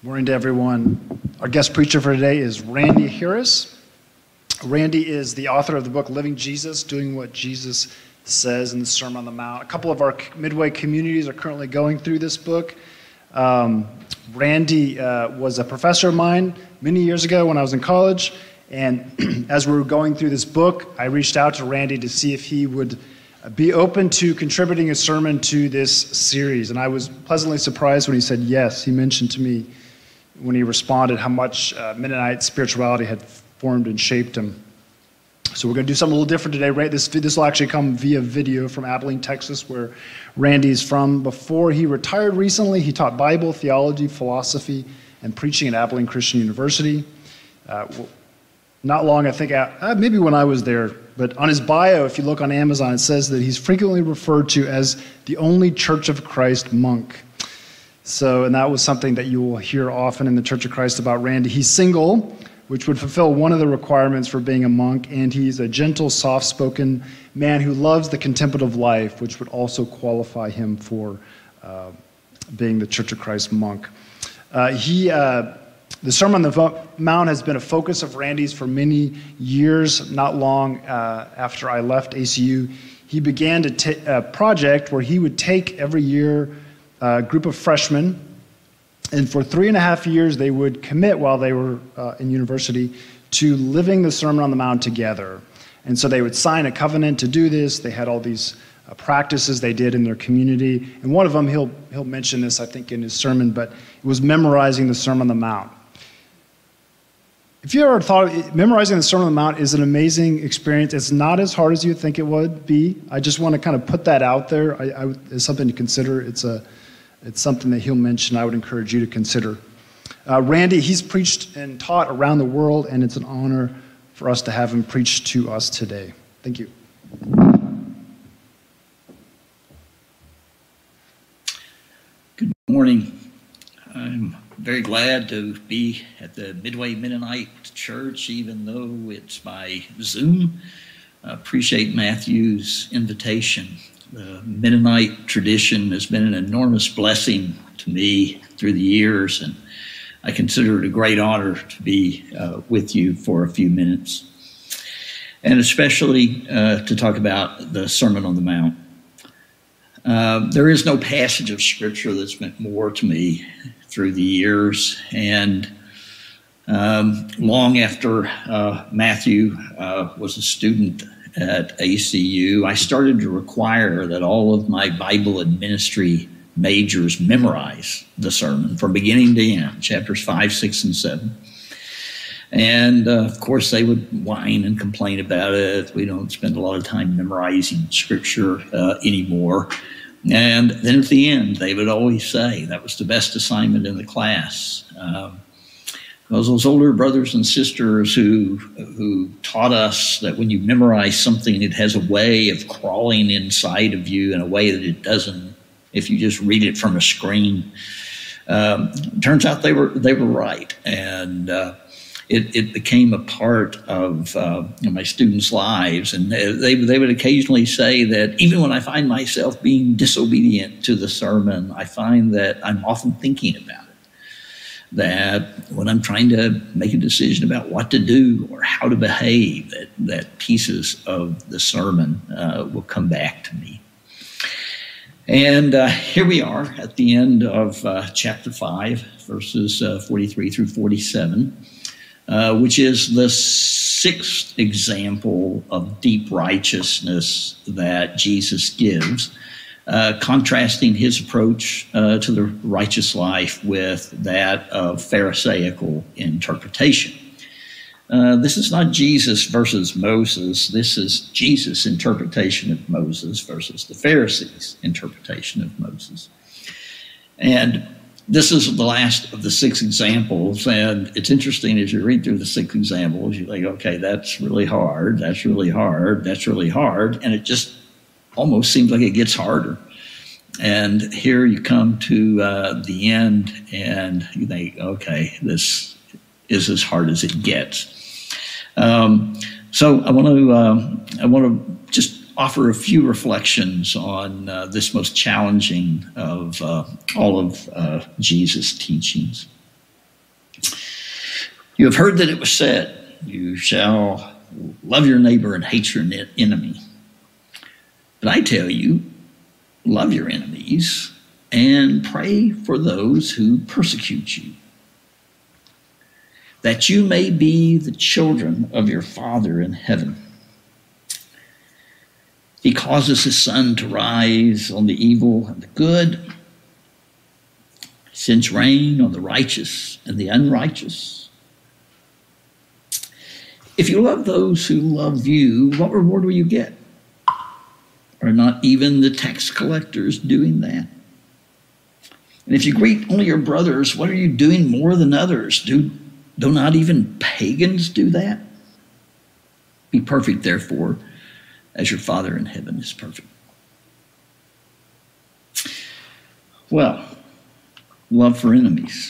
Morning to everyone. Our guest preacher for today is Randy Harris. Randy is the author of the book Living Jesus, Doing What Jesus Says in the Sermon on the Mount. A couple of our Midway communities are currently going through this book. Randy was a professor of mine many years ago when I was in college, and as we were going through this book, I reached out to Randy to see if he would be open to contributing a sermon to this series, and I was pleasantly surprised when he said yes. He mentioned to me when he responded how much Mennonite spirituality had formed and shaped him. So we're going to do something a little different today. Right? This will actually come via video from Abilene, Texas, where Randy's from. Before he retired recently, he taught Bible, theology, philosophy, and preaching at Abilene Christian University. Not long, I think, maybe when I was there, but on his bio, if you look on Amazon, it says that he's frequently referred to as the only Church of Christ monk. And that was something that you will hear often in the Church of Christ about Randy. He's single, which would fulfill one of the requirements for being a monk, and he's a gentle, soft-spoken man who loves the contemplative life, which would also qualify him for being the Church of Christ monk. The Sermon on the Mount has been a focus of Randy's for many years. Not long after I left ACU, he began a project where he would take every year a group of freshmen, and for 3.5 years they would commit while they were in university to living the Sermon on the Mount together. And so they would sign a covenant to do this. They had all these practices they did in their community. And one of them, he'll mention this, I think, in his sermon, but it was memorizing the Sermon on the Mount. If you ever thought memorizing the Sermon on the Mount is an amazing experience, it's not as hard as you think it would be. I just want to kind of put that out there. It's something to consider. It's something that he'll mention. I would encourage you to consider. Randy, he's preached and taught around the world, and it's an honor for us to have him preach to us today. Thank you. Good morning. I'm very glad to be at the Midway Mennonite Church, even though it's by Zoom. I appreciate Matthew's invitation. The Mennonite tradition has been an enormous blessing to me through the years, and I consider it a great honor to be with you for a few minutes, and especially to talk about the Sermon on the Mount. There is no passage of Scripture that's meant more to me through the years, and long after Matthew was a student at ACU, I started to require that all of my Bible and ministry majors memorize the sermon from beginning to end, chapters 5, 6, and 7. And of course, they would whine and complain about it. We don't spend a lot of time memorizing Scripture anymore. And then at the end, they would always say that was the best assignment in the class. Because those older brothers and sisters who taught us that when you memorize something, it has a way of crawling inside of you in a way that it doesn't if you just read it from a screen. Turns out they were right, and it became a part of my students' lives. And they would occasionally say that even when I find myself being disobedient to the sermon, I find that I'm often thinking about it. That when I'm trying to make a decision about what to do or how to behave, that pieces of the sermon will come back to me. And here we are at the end of chapter 5, verses 43 through 47, which is the 6th example of deep righteousness that Jesus gives, contrasting his approach to the righteous life with that of Pharisaical interpretation. This is not Jesus versus Moses. This is Jesus' interpretation of Moses versus the Pharisees' interpretation of Moses. And this is the last of the 6 examples, and it's interesting as you read through the 6 examples, you think, okay, that's really hard, that's really hard, that's really hard, and it just almost seems like it gets harder. And here you come to the end, and you think, okay, this is as hard as it gets. So I want to just offer a few reflections on this most challenging of all of Jesus' teachings. You have heard that it was said, you shall love your neighbor and hate your enemy. But I tell you, love your enemies and pray for those who persecute you, that you may be the children of your Father in heaven. He causes his sun to rise on the evil and the good. He sends rain on the righteous and the unrighteous. If you love those who love you, what reward will you get? Are not even the tax collectors doing that? And if you greet only your brothers, what are you doing more than others? Do not even pagans do that? Be perfect, therefore, as your Father in heaven is perfect. Well, love for enemies.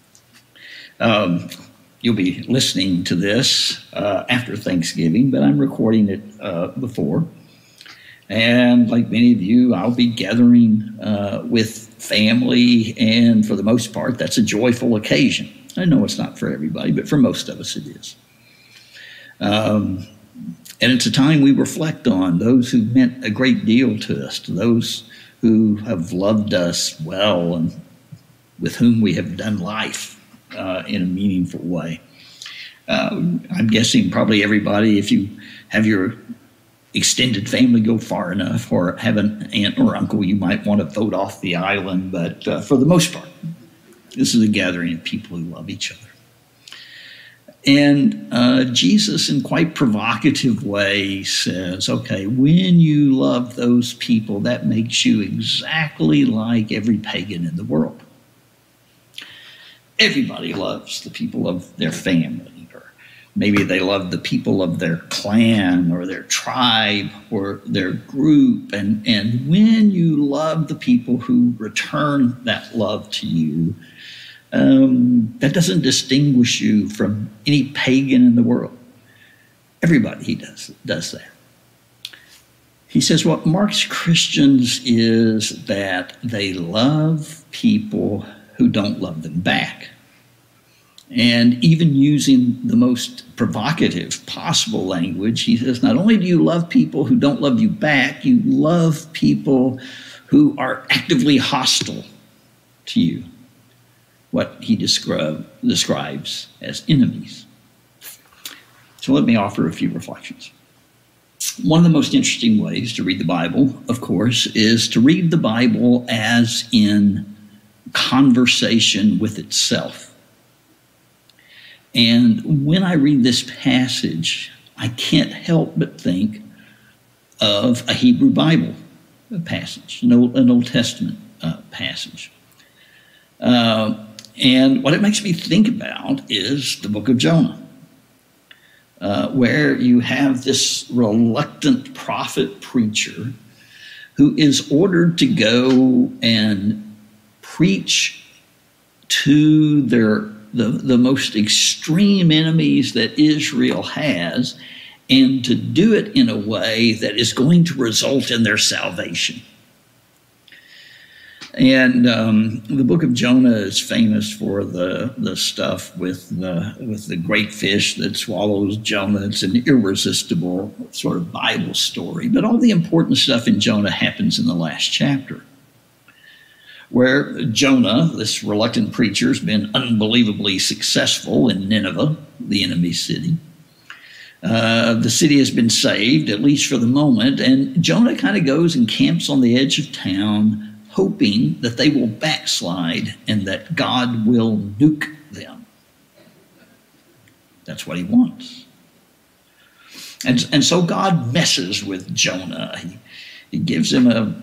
You'll be listening to this after Thanksgiving, but I'm recording it before. And like many of you, I'll be gathering with family, and for the most part, that's a joyful occasion. I know it's not for everybody, but for most of us it is. And it's a time we reflect on those who meant a great deal to us, to those who have loved us well and with whom we have done life in a meaningful way. I'm guessing probably everybody, if you have your extended family go far enough or have an aunt or uncle, you might want to vote off the island. But for the most part, this is a gathering of people who love each other. And Jesus, in quite provocative way, says, okay, when you love those people, that makes you exactly like every pagan in the world. Everybody loves the people of their family, or maybe they love the people of their clan or their tribe or their group. And when you love the people who return that love to you, that doesn't distinguish you from any pagan in the world. Everybody does that. He says what marks Christians is that they love people who don't love them back. And even using the most provocative possible language, he says, not only do you love people who don't love you back, you love people who are actively hostile to you. What he describes as enemies. So let me offer a few reflections. One of the most interesting ways to read the Bible, of course, is to read the Bible as in conversation with itself. And when I read this passage, I can't help but think of a Hebrew Bible passage, an Old Testament passage. And what it makes me think about is the book of Jonah, where you have this reluctant prophet preacher who is ordered to go and preach to the most extreme enemies that Israel has, and to do it in a way that is going to result in their salvation. And the book of Jonah is famous for the stuff with the great fish that swallows Jonah. It's an irresistible sort of Bible story. But all the important stuff in Jonah happens in the last chapter, where Jonah, this reluctant preacher, has been unbelievably successful in Nineveh, the enemy city. The city has been saved, at least for the moment, and Jonah kind of goes and camps on the edge of town, hoping that they will backslide and that God will nuke them. That's what he wants. And so God messes with Jonah. He gives him a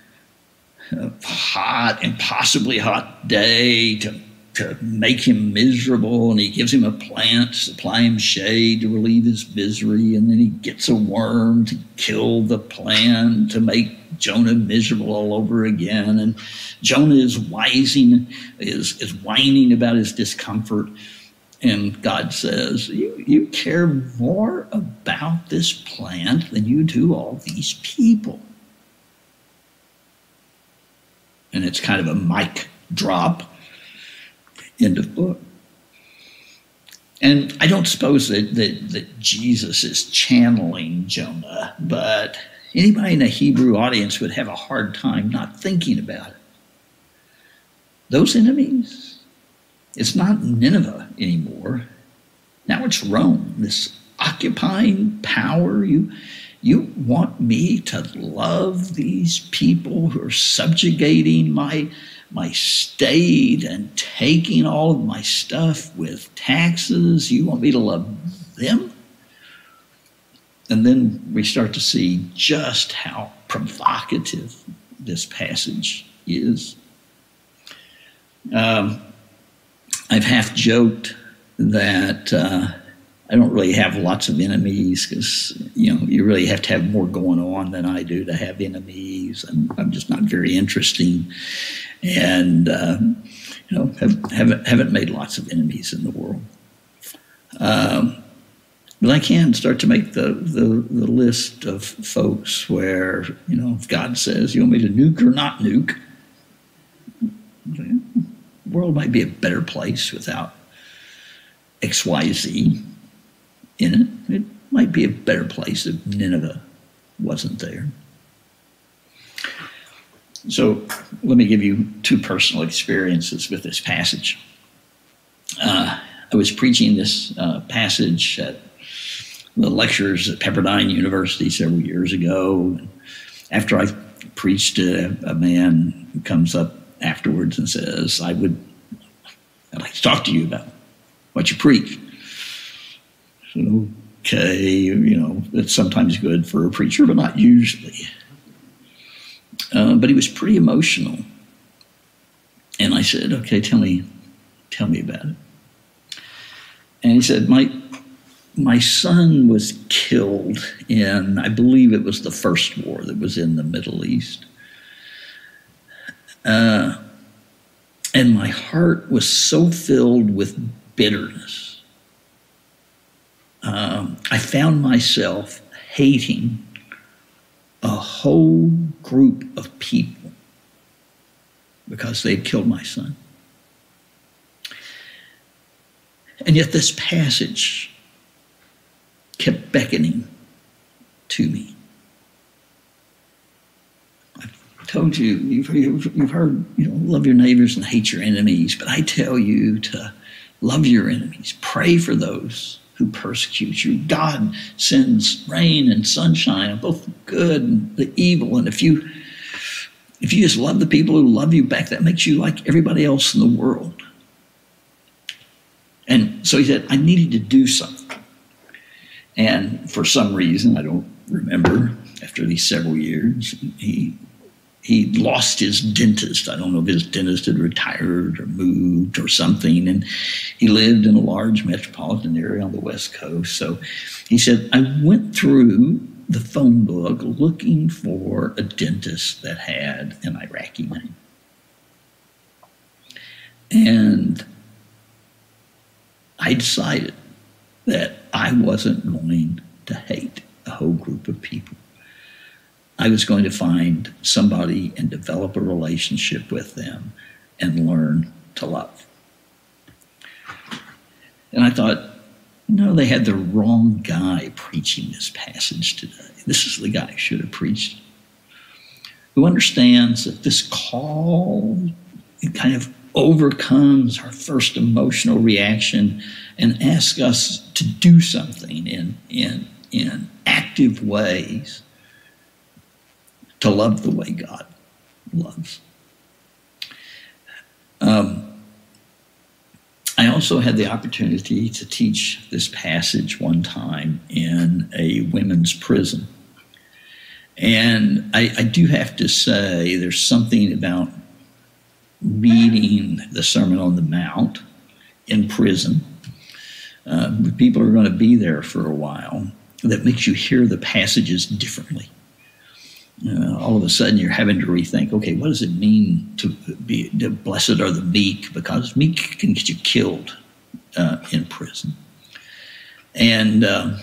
hot, impossibly hot day to make him miserable, and he gives him a plant to supply him shade to relieve his misery, and then he gets a worm to kill the plant to make Jonah miserable all over again. And Jonah is whining about his discomfort, and God says, you care more about this plant than you do all these people. And it's kind of a mic drop. End of book. And I don't suppose that Jesus is channeling Jonah, but anybody in a Hebrew audience would have a hard time not thinking about it. Those enemies, it's not Nineveh anymore. Now it's Rome, this occupying power. You want me to love these people who are subjugating my state and taking all of my stuff with taxes? You want me to love them? And then we start to see just how provocative this passage is. I've half joked that I don't really have lots of enemies because, you really have to have more going on than I do to have enemies. I'm just not very interesting. And, haven't made lots of enemies in the world. But I can start to make the list of folks where, if God says, you want me to nuke or not nuke, the world might be a better place without XYZ in it. It might be a better place if Nineveh wasn't there. So let me give you two personal experiences with this passage. I was preaching this passage at the lectures at Pepperdine University several years ago. After I preached, a man comes up afterwards and says, I'd like to talk to you about what you preach. I said, okay, it's sometimes good for a preacher, but not usually. But he was pretty emotional. And I said, okay, tell me about it. And he said, my son was killed in, I believe it was the first war that was in the Middle East. And my heart was so filled with bitterness. I found myself hating a whole group of people because they'd killed my son. And yet this passage kept beckoning to me. I've told you, you've heard, love your neighbors and hate your enemies, but I tell you to love your enemies. Pray for those who persecute you. God sends rain and sunshine on both the good and the evil. And if you just love the people who love you back, that makes you like everybody else in the world. And so he said, I needed to do something. And for some reason, I don't remember, after these several years, he lost his dentist. I don't know if his dentist had retired or moved or something. And he lived in a large metropolitan area on the West Coast. So he said, I went through the phone book looking for a dentist that had an Iraqi name. And I decided that I wasn't going to hate a whole group of people. I was going to find somebody and develop a relationship with them and learn to love. And I thought, they had the wrong guy preaching this passage today. This is the guy who should have preached it, who understands that this call, it kind of overcomes our first emotional reaction and asks us to do something in active ways to love the way God loves. I also had the opportunity to teach this passage one time in a women's prison. And I do have to say there's something about reading the Sermon on the Mount in prison. People are going to be there for a while. That makes you hear the passages differently. All of a sudden you're having to rethink, okay, what does it mean to be blessed are the meek? Because meek can get you killed in prison. And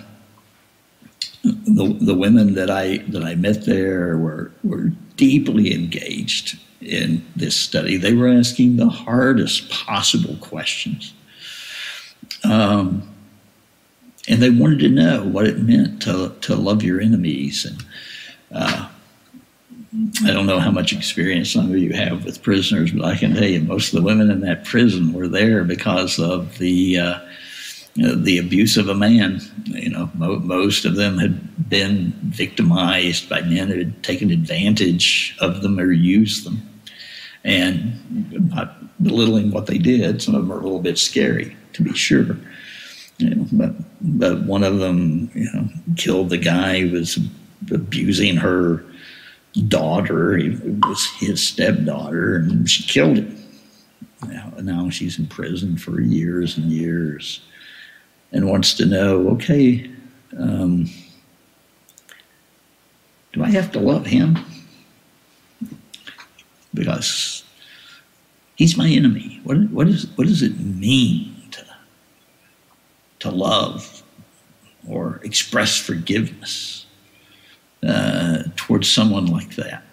the women that I met there were deeply engaged in this study. They were asking the hardest possible questions. And they wanted to know what it meant to love your enemies. And I don't know how much experience some of you have with prisoners, but I can tell you most of the women in that prison were there because of the abuse of a man. Most of them had been victimized by men who had taken advantage of them or used them. And not belittling what they did, some of them are a little bit scary, to be sure. But one of them, killed the guy who was abusing her daughter. It was his stepdaughter, and she killed him. Now she's in prison for years and years, and wants to know, okay, do I have to love him? Because he's my enemy. What does it mean to love or express forgiveness towards someone like that?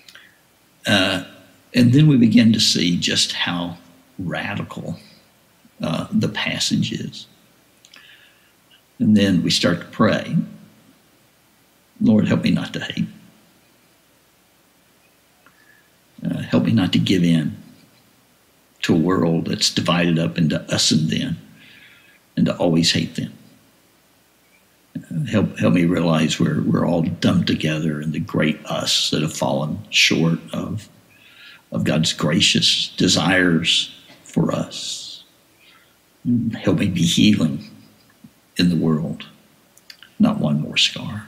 And then we begin to see just how radical the passage is. And then we start to pray, Lord, help me not to hate. Help me not to give in to a world that's divided up into us and them, and to always hate them. Help me realize we're all dumped together in the great us that have fallen short of God's gracious desires for us. Help me be healing in the world, not one more scar.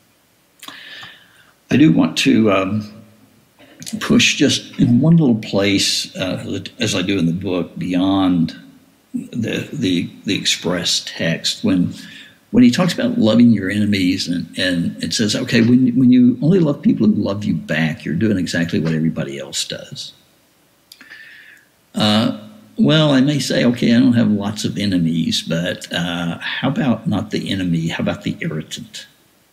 I do want to push just in one little place, as I do in the book, beyond the express text. When he talks about loving your enemies, and it says, okay, when you only love people who love you back, you're doing exactly what everybody else does. Well, I may say, okay, I don't have lots of enemies, but how about not the enemy? How about the irritant?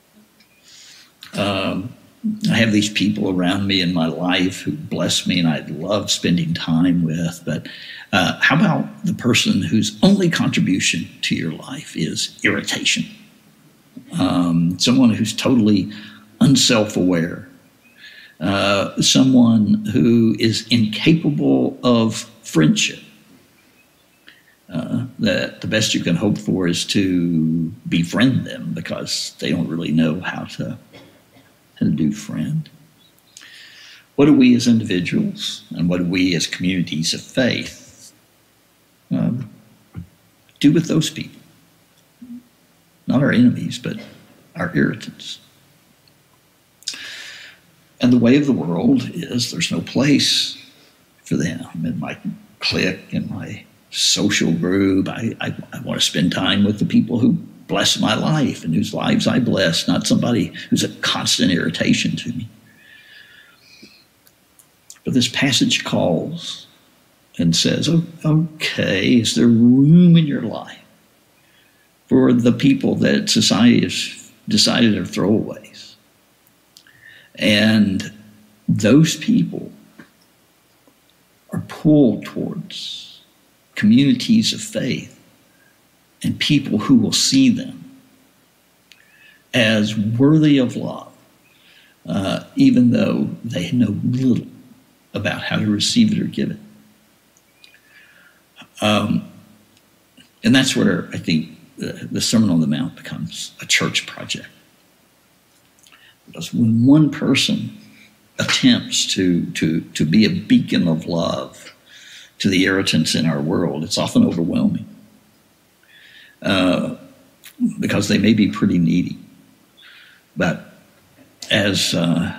I have these people around me in my life who bless me and I love spending time with, but how about the person whose only contribution to your life is irritation? Someone who's totally unself-aware, someone who is incapable of friendship, that the best you can hope for is to befriend them because they don't really know how to do friend. What do we as individuals and what do we as communities of faith do with those people? Not our enemies, but our irritants. And the way of the world is there's no place for them. In my clique, in my social group, I want to spend time with the people who bless my life and whose lives I bless, not somebody who's a constant irritation to me. But this passage calls and says, okay, is there room in your life for the people that society has decided are throwaways? And those people are pulled towards communities of faith and people who will see them as worthy of love, even though they know little about how to receive it or give it. And that's where I think the Sermon on the Mount becomes a church project. Because when one person attempts to be a beacon of love to the irritants in our world, it's often overwhelming. Because they may be pretty needy. But as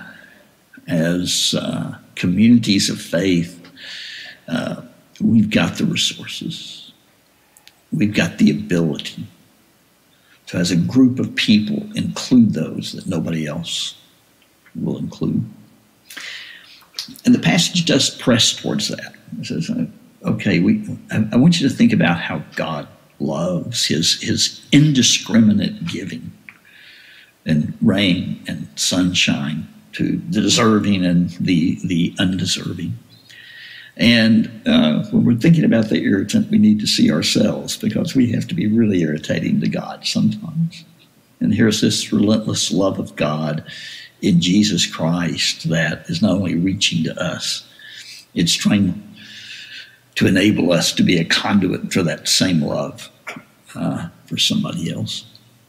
communities of faith, we've got the resources. We've got the ability to, as a group of people, include those that nobody else will include. And the passage does press towards that. It says, okay, I want you to think about how God loves his indiscriminate giving and rain and sunshine to the deserving and the undeserving. And when we're thinking about the irritant, we need to see ourselves, because we have to be really irritating to God sometimes. And here's this relentless love of God in Jesus Christ that is not only reaching to us, it's trying to enable us to be a conduit for that same love for somebody else.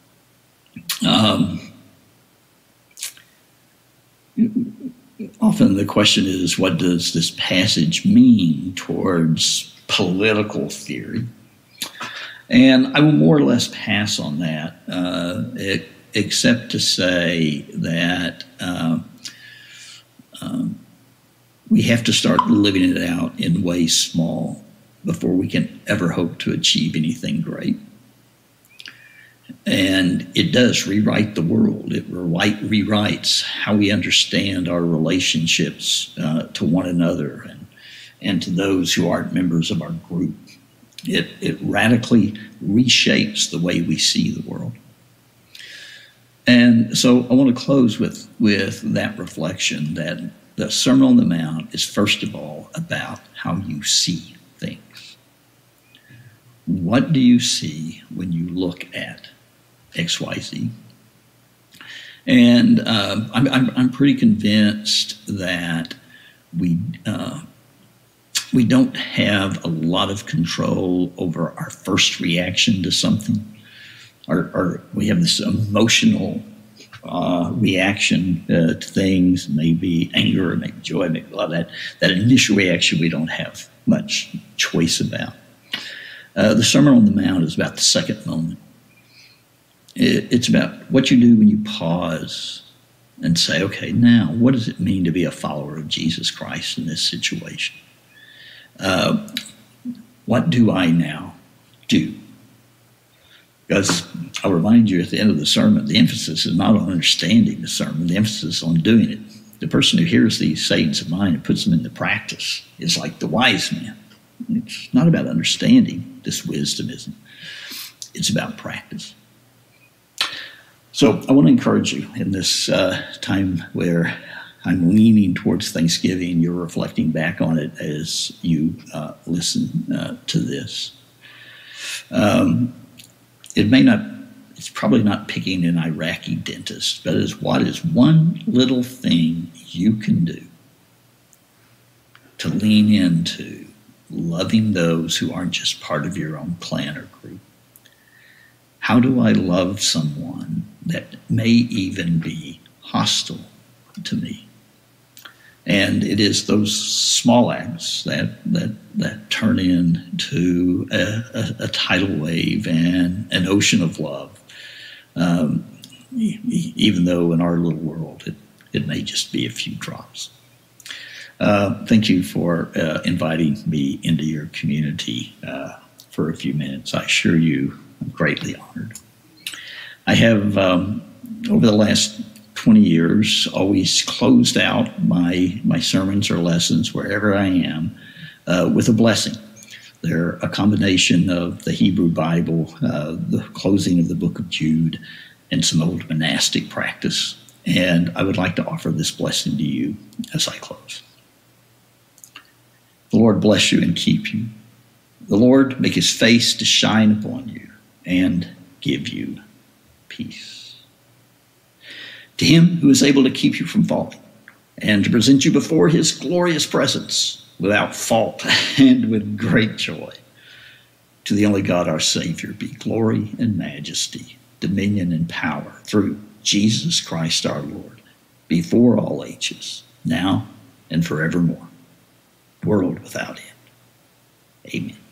Often the question is, what does this passage mean towards political theory? And I will more or less pass on that, except to say that we have to start living it out in ways small before we can ever hope to achieve anything great. And it does rewrite the world. It rewrites how we understand our relationships to one another and to those who aren't members of our group. It radically reshapes the way we see the world. And so I want to close with that reflection that the Sermon on the Mount is, first of all, about how you see things. What do you see when you look at XYZ? And I'm pretty convinced that we don't have a lot of control over our first reaction to something. We have this emotional reaction to things, maybe anger, maybe joy, maybe love. That initial reaction we don't have much choice about. The Sermon on the Mount is about the second moment. It's about what you do when you pause and say, okay, now what does it mean to be a follower of Jesus Christ in this situation? What do I now do? Because I'll remind you at the end of the sermon, the emphasis is not on understanding the sermon, the emphasis is on doing it. The person who hears these sayings of mine and puts them into practice is like the wise man. It's not about understanding this wisdom, isn't it? It's about practice. So I want to encourage you in this time where I'm leaning towards Thanksgiving, you're reflecting back on it as you listen to this. It's probably not picking an Iraqi dentist, but what is one little thing you can do to lean into loving those who aren't just part of your own clan or group? How do I love someone that may even be hostile to me? And it is those small acts that turn into a tidal wave and an ocean of love, even though in our little world it may just be a few drops. Thank you for inviting me into your community for a few minutes. I assure you I'm greatly honored. I have, over the last 20 years, always closed out my sermons or lessons wherever I am with a blessing. They're a combination of the Hebrew Bible, the closing of the book of Jude, and some old monastic practice. And I would like to offer this blessing to you as I close. The Lord bless you and keep you. The Lord make his face to shine upon you and give you peace. To him who is able to keep you from falling and to present you before his glorious presence without fault and with great joy, to the only God our Savior be glory and majesty, dominion and power through Jesus Christ our Lord, before all ages, now and forevermore, world without end. Amen.